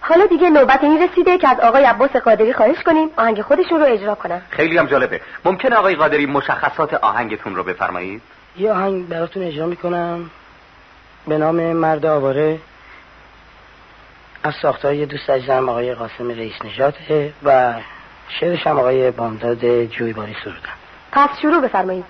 حالا دیگه نوبت این رسیده که از آقای عباس قادری خواهش کنیم آهنگ خودشون رو اجرا کنن. خیلی هم جالبه. ممکنه آقای قادری مشخصات آهنگتون رو بفرمایید؟ یه آهنگ براتون اجرا میکنم به نام مرد آواره، از ساختار یه دوست عزیزم آقای قاسم رئیس نژاده و شعرش هم آقای بامداد جویباری سرودن. پس شروع بفرمایید.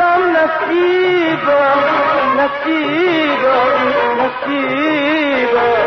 نصیبا